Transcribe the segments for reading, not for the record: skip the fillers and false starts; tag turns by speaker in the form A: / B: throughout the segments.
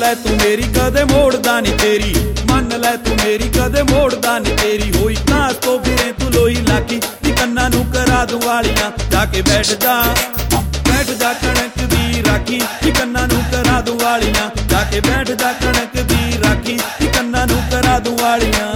A: ਲੈ ਤੂੰ ਮੇਰੀ ਕਦੇ ਮੋੜਦਾ ਨੀ ਤੇਰੀ, ਮੰਨ ਲੈ ਤੂੰ ਮੇਰੀ ਕਦੇ ਮੋੜਦਾ ਨੀ ਤੇਰੀ। ਹੋਈ ਘਾਸ ਤੋਂ ਫਿਰੇ ਤੂੰ ਲੋਈ ਲਾਗੀ, ਨੀ ਕੰਨਾਂ ਨੂੰ ਕਰਾ ਦੂੰ ਵਾਲੀਆਂ। ਜਾ ਕੇ ਬੈਠ ਜਾ ਕਣਕ ਦੀ ਰਾਖੀ, ਨੀ ਕੰਨਾਂ ਨੂੰ ਕਰਾ ਦੂੰ ਵਾਲੀਆਂ। ਜਾ ਕੇ ਬੈਠ ਜਾ ਕਣਕ ਦੀ ਰਾਖੀ, ਨੀ ਕੰਨਾਂ ਨੂੰ ਕਰਾ ਦੂੰ ਵਾਲੀਆਂ।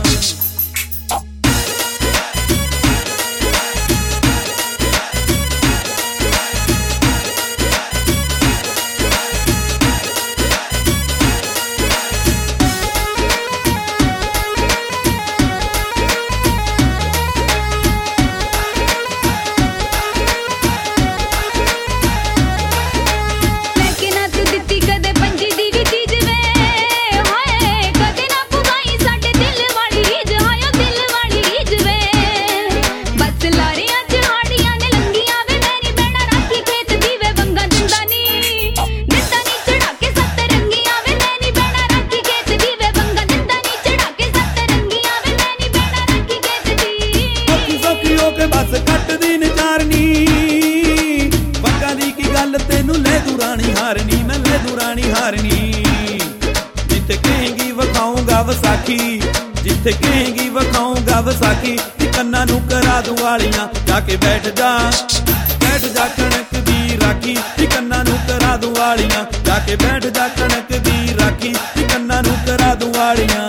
A: बस कटदी नचारनी वंगा दी की गल तेनू ले दू रानी हारनी, मैं ले दू रानी हारनी। जिथे कहेंगी वखाऊंगा वसाखी, जिथे कहेंगी वखाऊंगा वसाखी। कन्ना नू करा दूं वालियां, जाके बैठ जा कणक दी राखी। कन्ना नू करा दूं वालियां, जाके बैठ जा कणक दी राखी। कन्ना नू करा दूं वालियां।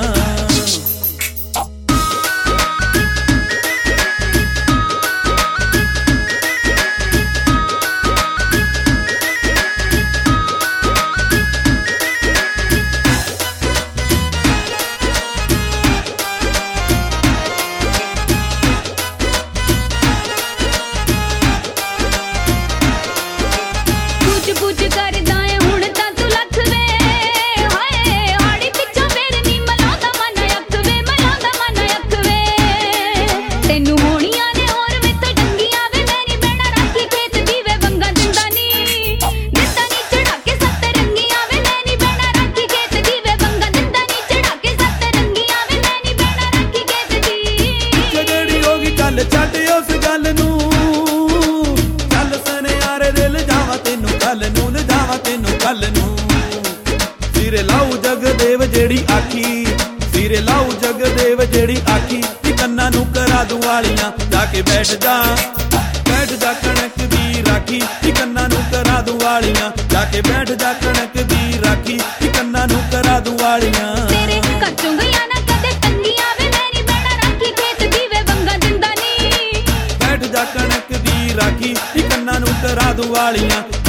A: छड्ड उस गल नूं, चल सनियारे दे लिजावां तैनूं कल नूं, लिजावां तैनूं कल नूं। सिरे लाऊ जगदेव जेड़ी आखी, सिरे लाऊ जगदेव जेड़ी आखी। कन्ना नूं करा दूं वालियां, जाके बैठ जा कणक दी राखी। कन्ना नूं करा दूं वालियां, जाके बैठ जा कणक दी राखी। कन्ना नूं करा दूं वालियां।
B: तेरे कच्चों गया ना कदे तंगियां वे मेरी बैठा राखी, खेत दी वे बंगा दिंदा नी।
A: बैठ जा कणक दी राखी, कन्ना नूं करा दूं वालियां।